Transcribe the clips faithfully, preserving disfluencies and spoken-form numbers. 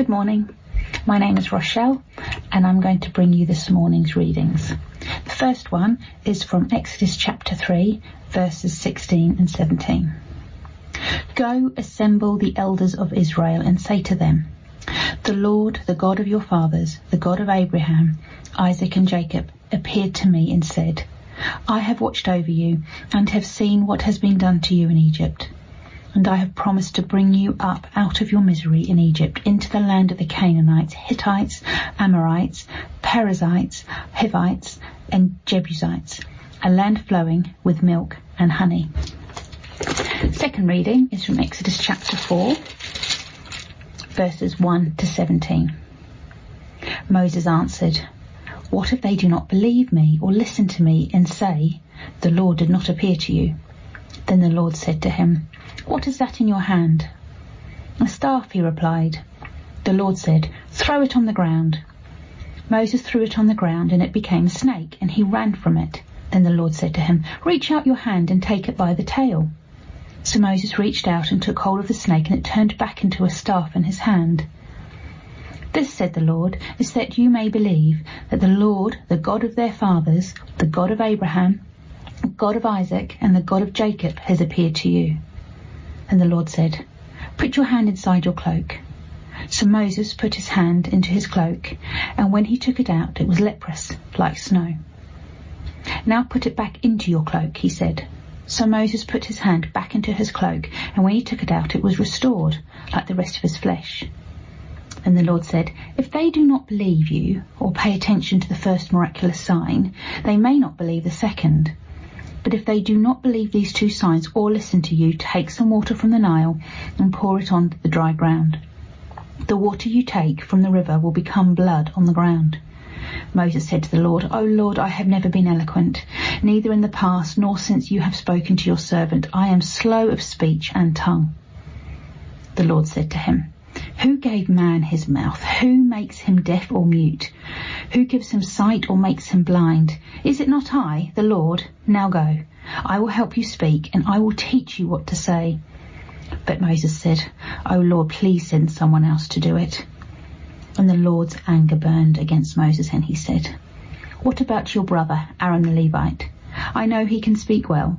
Good morning. My name is Rochelle and I'm going to bring you this morning's readings. The first one is from Exodus chapter three, verses sixteen and seventeen. Go, assemble the elders of Israel and say to them, the Lord, the God of your fathers, the God of Abraham, Isaac and Jacob, appeared to me and said, I have watched over you and have seen what has been done to you in Egypt. And I have promised to bring you up out of your misery in Egypt into the land of the Canaanites, Hittites, Amorites, Perizzites, Hivites, and Jebusites, a land flowing with milk and honey. Second reading is from Exodus chapter four, verses one to seventeen. Moses answered, what if they do not believe me or listen to me and say, the Lord did not appear to you? Then the Lord said to him, what is that in your hand? A staff, he replied. The Lord said, throw it on the ground. Moses threw it on the ground and it became a snake, and he ran from it. Then the Lord said to him, reach out your hand and take it by the tail. So Moses reached out and took hold of the snake, and it turned back into a staff in his hand. This, said the Lord, is that you may believe that the Lord, the God of their fathers, the God of Abraham, the God of Isaac, and the God of Jacob, has appeared to you. And the Lord said, put your hand inside your cloak. So Moses put his hand into his cloak, and when he took it out, it was leprous, like snow. Now put it back into your cloak, he said. So Moses put his hand back into his cloak, and when he took it out, it was restored, like the rest of his flesh. And the Lord said, if they do not believe you, or pay attention to the first miraculous sign, they may not believe the second. But if they do not believe these two signs or listen to you, take some water from the Nile and pour it on the dry ground. The water you take from the river will become blood on the ground. Moses said to the Lord, O Lord, I have never been eloquent, neither in the past nor since you have spoken to your servant. I am slow of speech and tongue. The Lord said to him, who gave man his mouth? Who makes him deaf or mute? Who gives him sight or makes him blind? Is it not I, the Lord? Now go. I will help you speak, and I will teach you what to say. But Moses said, O Lord, please send someone else to do it. And the Lord's anger burned against Moses, and he said, what about your brother, Aaron the Levite? I know he can speak well.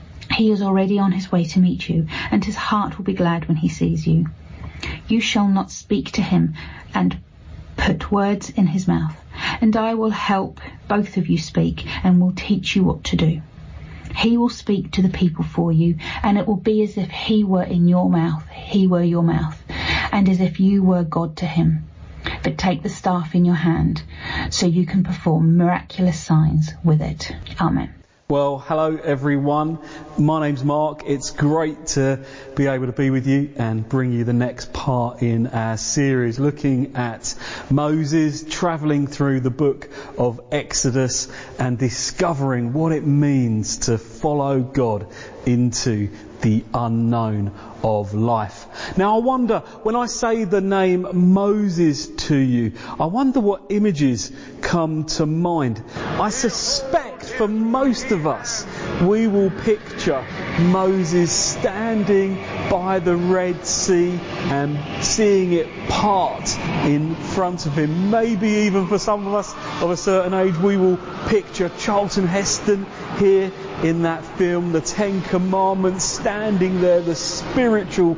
He is already on his way to meet you, and his heart will be glad when he sees you. You shall not speak to him and put words in his mouth, and I will help both of you speak and will teach you what to do. He will speak to the people for you, and it will be as if he were in your mouth, he were your mouth, and as if you were God to him. But take the staff in your hand so you can perform miraculous signs with it. Amen. Well, hello everyone. My name's Mark. It's great to be able to be with you and bring you the next part in our series looking at Moses travelling through the book of Exodus and discovering what it means to follow God into the unknown of life. Now I wonder, when I say the name Moses to you, I wonder what images come to mind. I suspect for most of us, we will picture Moses standing by the Red Sea and seeing it part in front of him. Maybe even for some of us of a certain age, we will picture Charlton Heston here in that film, The Ten Commandments, standing there, the spiritual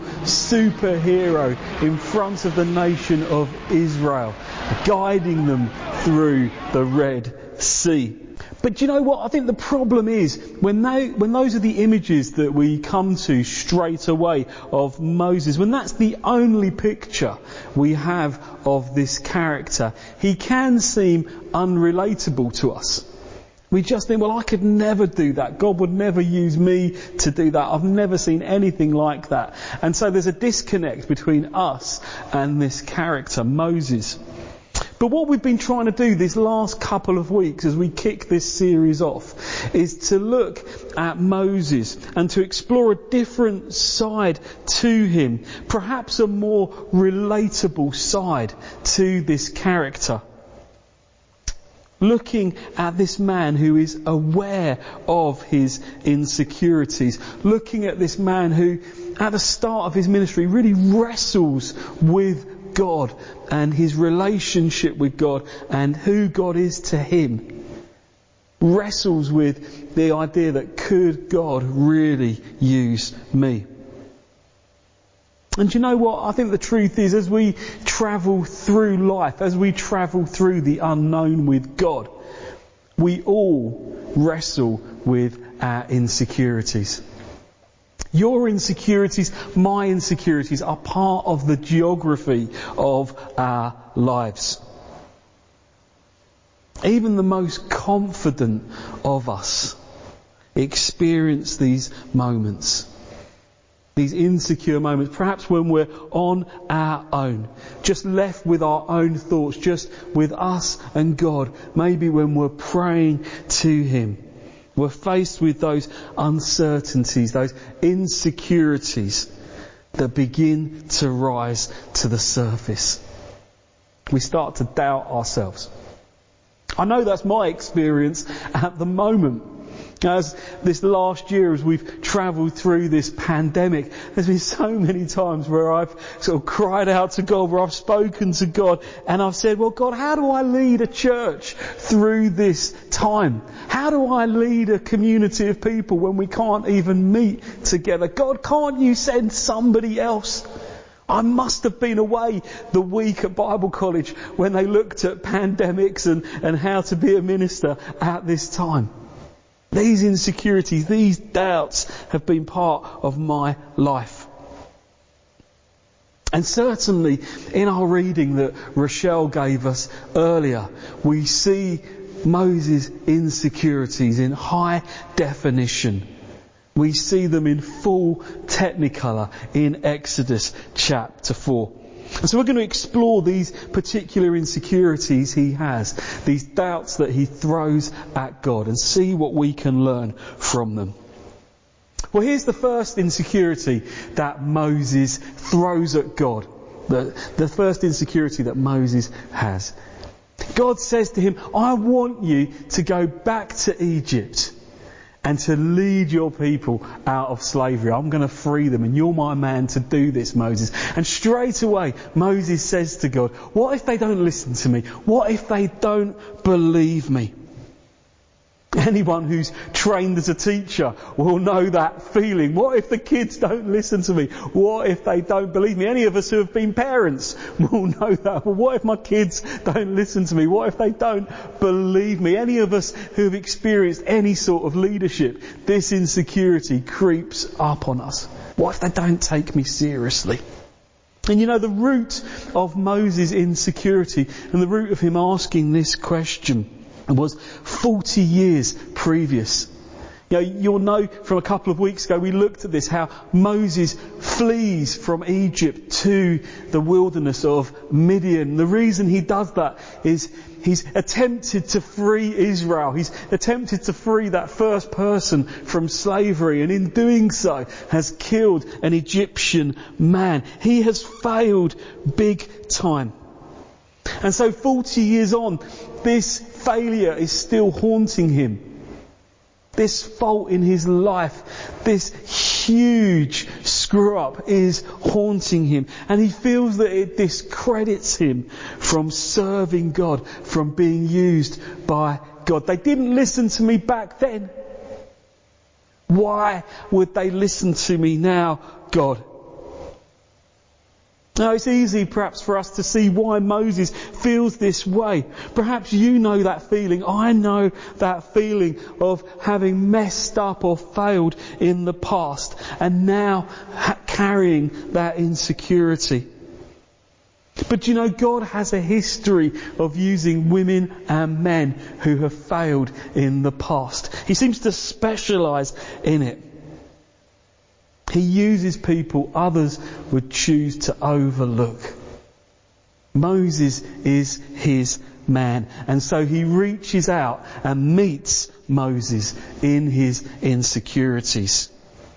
superhero in front of the nation of Israel, guiding them through the Red Sea. But you know what? I think the problem is when they, when those are the images that we come to straight away of Moses, when that's the only picture we have of this character, he can seem unrelatable to us. We just think, well, I could never do that. God would never use me to do that. I've never seen anything like that. And so there's a disconnect between us and this character, Moses. But what we've been trying to do this last couple of weeks as we kick this series off is to look at Moses and to explore a different side to him, perhaps a more relatable side to this character. Looking at this man who is aware of his insecurities. Looking at this man who, at the start of his ministry, really wrestles with with God and his relationship with God and who God is to him. Wrestles with the idea that could God really use me? And you know what? I think the truth is, as we travel through life, as we travel through the unknown with God, we all wrestle with our insecurities. Your insecurities, my insecurities, are part of the geography of our lives. Even the most confident of us experience these moments. These insecure moments, perhaps when we're on our own, just left with our own thoughts, just with us and God, maybe when we're praying to him. We're faced with those uncertainties, those insecurities that begin to rise to the surface. We start to doubt ourselves. I know that's my experience at the moment. As this last year, as we've travelled through this pandemic, there's been so many times where I've sort of cried out to God, where I've spoken to God, and I've said, well, God, how do I lead a church through this time? How do I lead a community of people when we can't even meet together? God, can't you send somebody else? I must have been away the week at Bible College when they looked at pandemics and, and how to be a minister at this time. These insecurities, these doubts have been part of my life. And certainly in our reading that Rochelle gave us earlier, we see Moses' insecurities in high definition. We see them in full technicolor in Exodus chapter four. And so we're going to explore these particular insecurities he has, these doubts that he throws at God, and see what we can learn from them. Well, here's the first insecurity that Moses throws at God. The, the first insecurity that Moses has. God says to him, I want you to go back to Egypt and to lead your people out of slavery. I'm going to free them, and you're my man to do this, Moses. And straight away, Moses says to God, what if they don't listen to me? What if they don't believe me? Anyone who's trained as a teacher will know that feeling. What if the kids don't listen to me? What if they don't believe me? Any of us who have been parents will know that. Well, what if my kids don't listen to me? What if they don't believe me? Any of us who have experienced any sort of leadership, this insecurity creeps up on us. What if they don't take me seriously? And you know, the root of Moses' insecurity and the root of him asking this question was forty years previous. You know, you'll know from a couple of weeks ago we looked at this, how Moses flees from Egypt to the wilderness of Midian. The reason he does that is he's attempted to free Israel. He's attempted to free that first person from slavery, and in doing so has killed an Egyptian man. He has failed big time. And so forty years on, this failure is still haunting him. This fault in his life, this huge screw up is haunting him. And he feels that it discredits him from serving God, from being used by God. They didn't listen to me back then. Why would they listen to me now, God? Now, it's easy perhaps for us to see why Moses feels this way. Perhaps you know that feeling. I know that feeling of having messed up or failed in the past and now ha- carrying that insecurity. But you know, God has a history of using women and men who have failed in the past. He seems to specialise in it. He uses people others would choose to overlook. Moses is his man, and so he reaches out and meets Moses in his insecurities.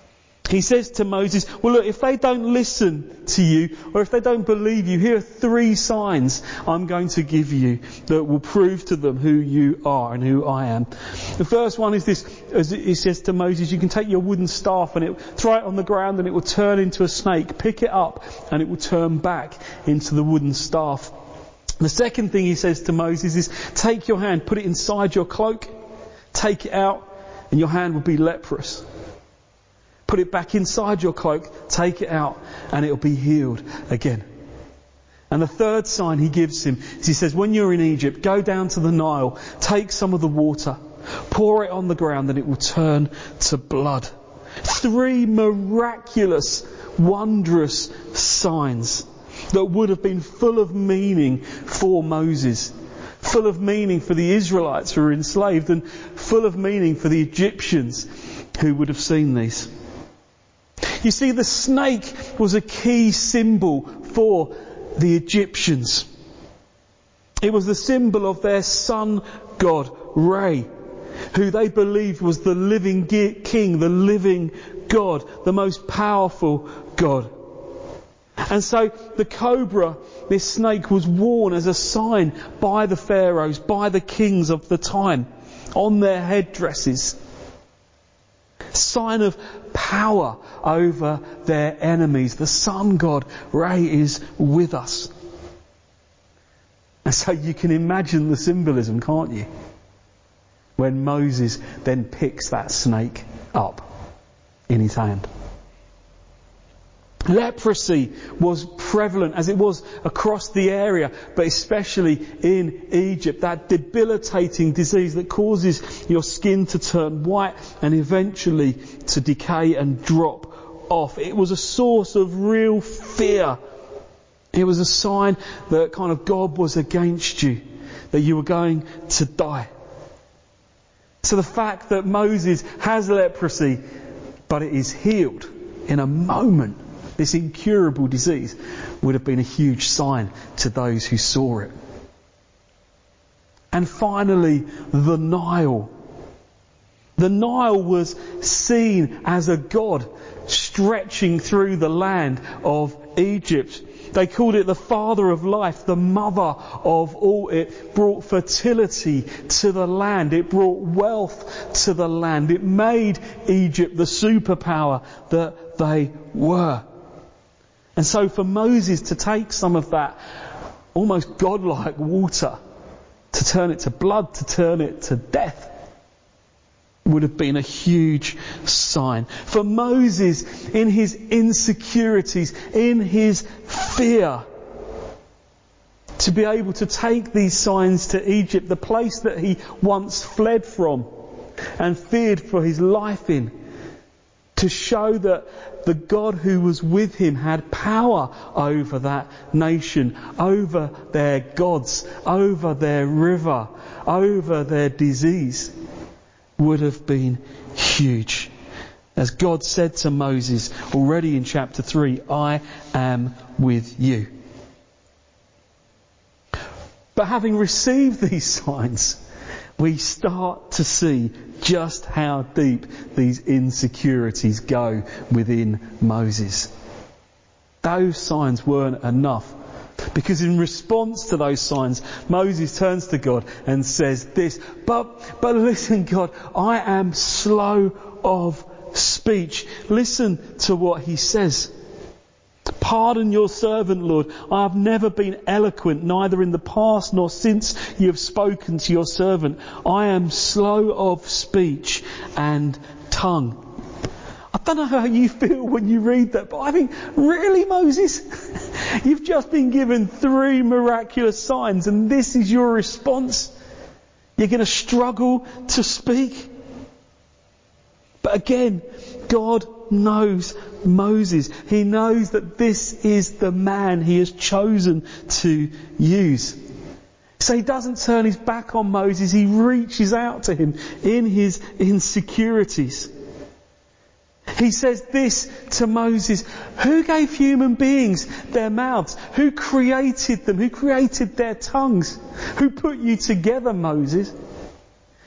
He says to Moses, well look, if they don't listen to you, or if they don't believe you, here are three signs I'm going to give you that will prove to them who you are and who I am. The first one is this, as he says to Moses, you can take your wooden staff and it, throw it on the ground and it will turn into a snake. Pick it up and it will turn back into the wooden staff. The second thing he says to Moses is, take your hand, put it inside your cloak, take it out, and your hand will be leprous. Put it back inside your cloak, take it out, and it'll be healed again. And the third sign he gives him is he says, when you're in Egypt, go down to the Nile, take some of the water, pour it on the ground, and it will turn to blood. Three miraculous, wondrous signs that would have been full of meaning for Moses, full of meaning for the Israelites who were enslaved, and full of meaning for the Egyptians who would have seen these. You see, the snake was a key symbol for the Egyptians. It was the symbol of their sun god, Ra, who they believed was the living king, the living God, the most powerful God. And so the cobra, this snake, was worn as a sign by the pharaohs, by the kings of the time, on their headdresses. Sign of power over their enemies. The sun god, Ra, is with us. And so you can imagine the symbolism, can't you? When Moses then picks that snake up in his hand. Leprosy was prevalent as it was across the area, but especially in Egypt. That debilitating disease that causes your skin to turn white and eventually to decay and drop off. It was a source of real fear. It was a sign that kind of God was against you, that you were going to die. So the fact that Moses has leprosy, but it is healed in a moment, this incurable disease, would have been a huge sign to those who saw it. And finally, the Nile. The Nile was seen as a god stretching through the land of Egypt. They called it the father of life, the mother of all. It brought fertility to the land. It brought wealth to the land. It made Egypt the superpower that they were. And so for Moses to take some of that almost godlike water, to turn it to blood, to turn it to death, would have been a huge sign. For Moses, in his insecurities, in his fear, to be able to take these signs to Egypt, the place that he once fled from and feared for his life in, to show that the God who was with him had power over that nation, over their gods, over their river, over their disease, would have been huge. As God said to Moses already in chapter three, I am with you. But having received these signs, we start to see just how deep these insecurities go within Moses. Those signs weren't enough. Because in response to those signs, Moses turns to God and says this, but, but listen God, I am slow of speech. Listen to what he says. Pardon your servant, Lord. I have never been eloquent, neither in the past nor since you have spoken to your servant. I am slow of speech and tongue. I don't know how you feel when you read that, but I think, really, Moses? You've just been given three miraculous signs and this is your response? You're going to struggle to speak? But again, God knows Moses. He knows that this is the man he has chosen to use. So he doesn't turn his back on Moses. He reaches out to him in his insecurities. He says this to Moses, who gave human beings their mouths? Who created them? Who created their tongues? Who put you together, Moses?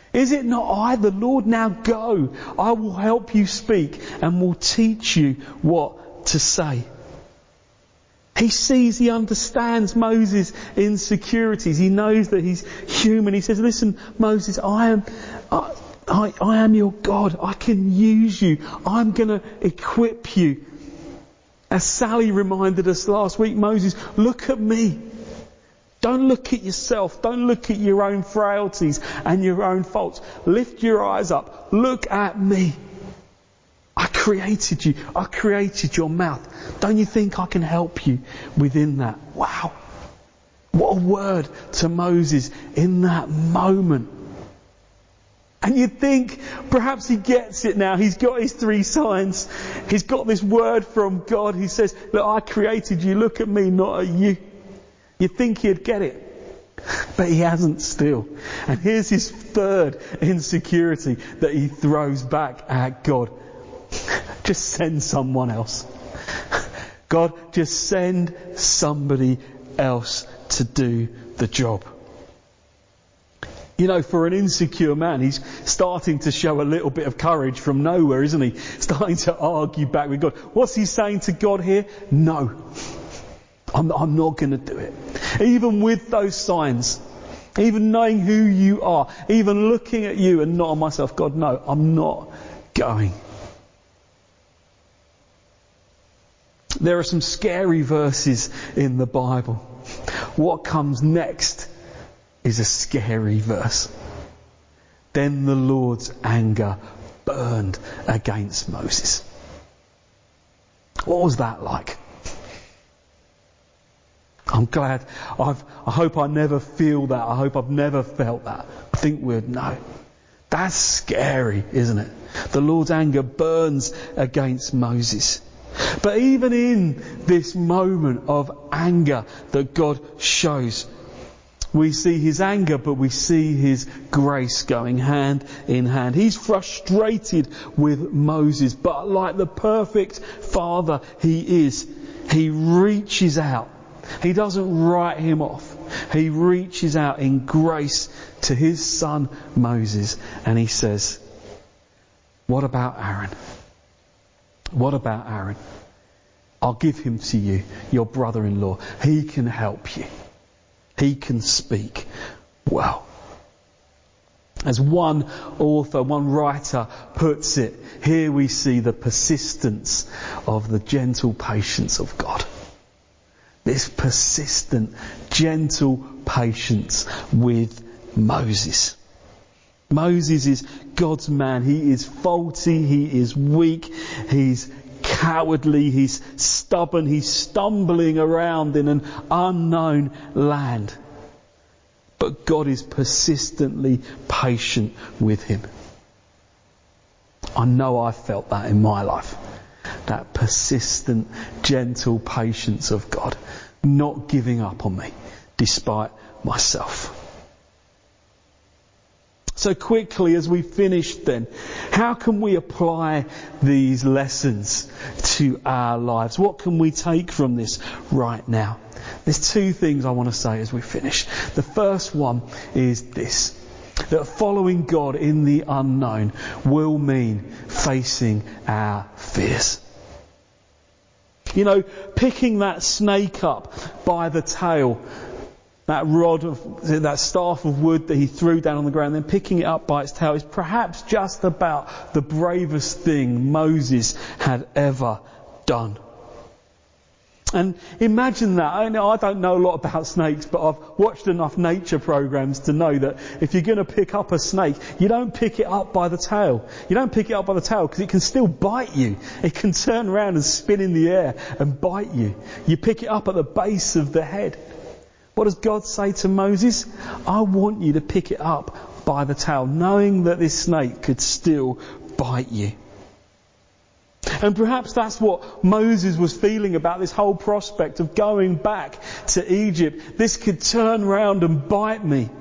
Is it not I, the Lord? Now go. I will help you speak and will teach you what to say. He sees, he understands Moses' insecurities. He knows that he's human. He says, listen, Moses, I am, I, I, I am your God. I can use you. I'm going to equip you. As Sally reminded us last week, Moses, look at me. Don't look at yourself. Don't look at your own frailties and your own faults. Lift your eyes up. Look at me. I created you. I created your mouth. Don't you think I can help you within that? Wow. What a word to Moses in that moment. And you'd think perhaps he gets it now. He's got his three signs. He's got this word from God. He says, look, I created you. Look at me, not at you. You'd think he'd get it. But he hasn't still. And here's his third insecurity that he throws back at God. Just send someone else. God, just send somebody else to do the job. You know, for an insecure man, he's starting to show a little bit of courage from nowhere, isn't he? Starting to argue back with God. What's he saying to God here? No. I'm, I'm not going to do it. Even with those signs, even knowing who you are, even looking at you and not on myself, God, no, I'm not going. There are some scary verses in the Bible. What comes next is a scary verse. Then the Lord's anger burned against Moses. What was that like? I'm glad. I've, I hope I never feel that. I hope I've never felt that. I think we'd know. That's scary, isn't it? The Lord's anger burns against Moses. But even in this moment of anger that God shows, we see his anger, but we see his grace going hand in hand. He's frustrated with Moses, but like the perfect father he is, he reaches out. He doesn't write him off. He reaches out in grace to his son Moses, and he says, what about Aaron? What about Aaron? I'll give him to you, your brother-in-law. He can help you. He can speak well. As one author, one writer puts it, here we see the persistence of the gentle patience of God. This persistent, gentle patience with Moses. Moses is God's man. He is faulty. He is weak. He's cowardly. He's stubborn. He's stumbling around in an unknown land. But God is persistently patient with him. I know I've felt that in my life. That persistent, gentle patience of God. Not giving up on me, despite myself. So quickly as we finish then, how can we apply these lessons to our lives? What can we take from this right now? There's two things I want to say as we finish. The first one is this, that following God in the unknown will mean facing our fears. You know, picking that snake up by the tail, that rod of, that staff of wood that he threw down on the ground, then picking it up by its tail is perhaps just about the bravest thing Moses had ever done. And imagine that. I know I don't know a lot about snakes, but I've watched enough nature programs to know that if you're going to pick up a snake, you don't pick it up by the tail. You don't pick it up by the tail because it can still bite you. It can turn around and spin in the air and bite you. You pick it up at the base of the head. What does God say to Moses? I want you to pick it up by the tail, knowing that this snake could still bite you. And perhaps that's what Moses was feeling about this whole prospect of going back to Egypt. This could turn round and bite me.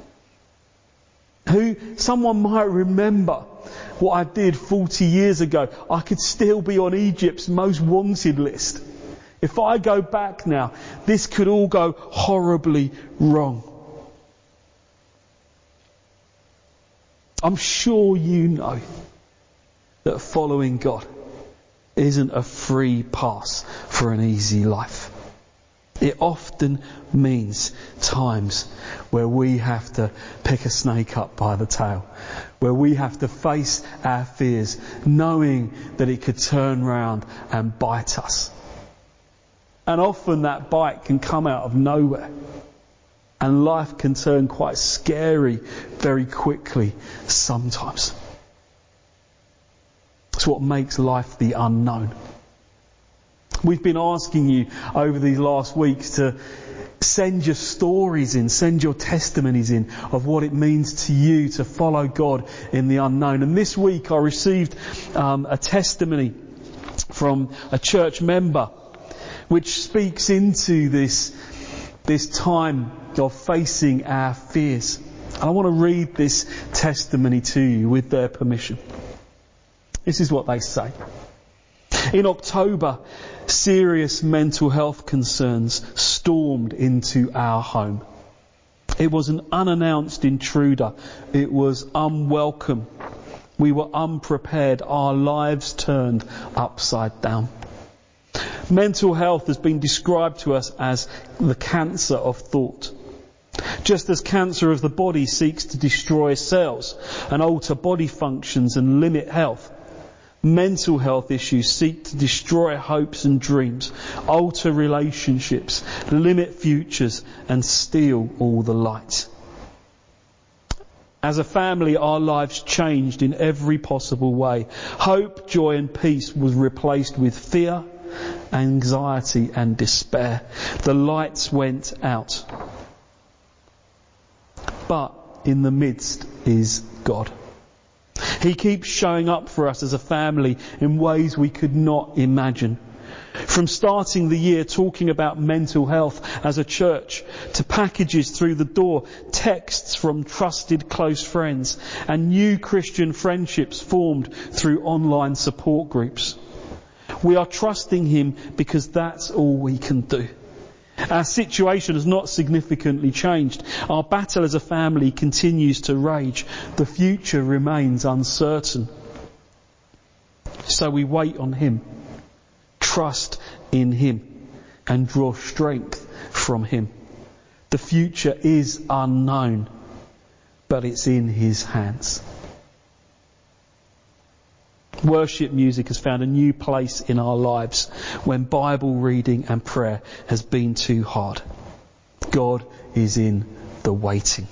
Who, someone might remember what I did forty years ago. I could still be on Egypt's most wanted list. If I go back now, this could all go horribly wrong. I'm sure you know that following God isn't a free pass for an easy life. It often means times where we have to pick a snake up by the tail, where we have to face our fears, knowing that it could turn round and bite us. And often that bite can come out of nowhere, and life can turn quite scary very quickly sometimes. It's what makes life the unknown. We've been asking you over these last weeks to send your stories in, send your testimonies in of what it means to you to follow God in the unknown. And this week I received um, a testimony from a church member which speaks into this, this time of facing our fears. And I want to read this testimony to you with their permission. This is what they say. In October, serious mental health concerns stormed into our home. It was an unannounced intruder. It was unwelcome. We were unprepared. Our lives turned upside down. Mental health has been described to us as the cancer of thought. Just as cancer of the body seeks to destroy cells and alter body functions and limit health, mental health issues seek to destroy hopes and dreams, alter relationships, limit futures, and steal all the light. As a family, our lives changed in every possible way. Hope, joy, and peace was replaced with fear, anxiety, and despair. The lights went out. But in the midst is God. He keeps showing up for us as a family in ways we could not imagine. From starting the year talking about mental health as a church, to packages through the door, texts from trusted close friends, and new Christian friendships formed through online support groups. We are trusting Him because that's all we can do. Our situation has not significantly changed. Our battle as a family continues to rage. The future remains uncertain. So we wait on Him, trust in Him, and draw strength from Him. The future is unknown, but it's in His hands. Worship music has found a new place in our lives when Bible reading and prayer has been too hard. God is in the waiting.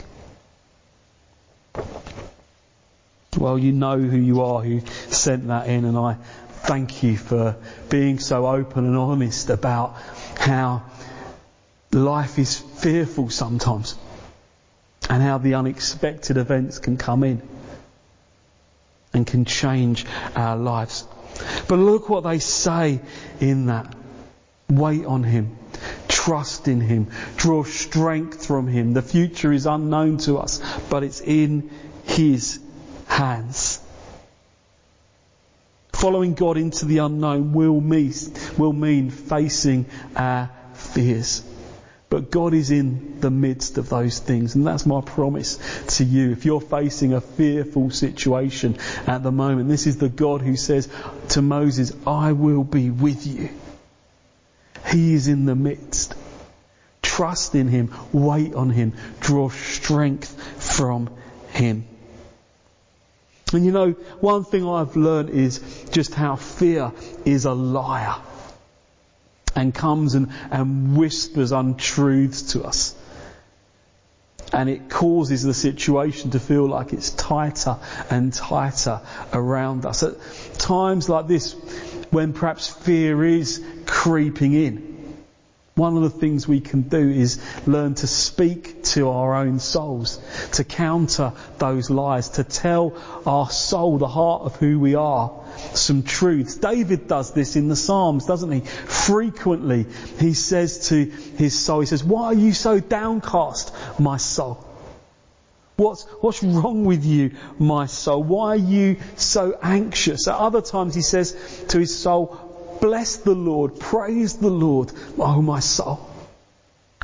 Well, you know who you are who sent that in, and I thank you for being so open and honest about how life is fearful sometimes and how the unexpected events can come in and can change our lives. But look what they say in that. Wait on Him. Trust in Him. Draw strength from Him. The future is unknown to us, but it's in His hands. Following God into the unknown will mean, will mean facing our fears. But God is in the midst of those things, and that's my promise to you. If you're facing a fearful situation at the moment, this is the God who says to Moses, I will be with you. He is in the midst. Trust in Him, wait on Him, draw strength from Him. And you know, one thing I've learned is just how fear is a liar. And comes and, and whispers untruths to us. And it causes the situation to feel like it's tighter and tighter around us. At times like this, when perhaps fear is creeping in, one of the things we can do is learn to speak to our own souls, to counter those lies, to tell our soul, the heart of who we are, some truths. David does this in the Psalms, doesn't he? Frequently he says to his soul, he says, why are you so downcast, my soul? What's, what's wrong with you, my soul? Why are you so anxious? At other times he says to his soul, bless the Lord, praise the Lord, oh my soul.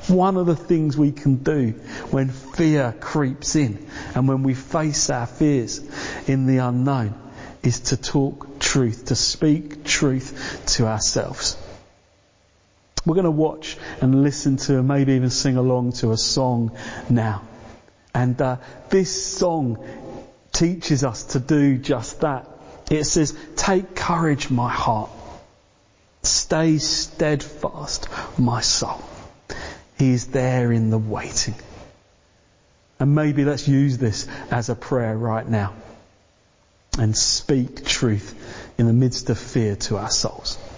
One of the things we can do when fear creeps in and when we face our fears in the unknown is to talk truth, to speak truth to ourselves. We're going to watch and listen to and maybe even sing along to a song now. And uh, this song teaches us to do just that. It says, "Take courage, my heart. Stay steadfast, my soul. He is there in the waiting." And maybe let's use this as a prayer right now and speak truth in the midst of fear to our souls.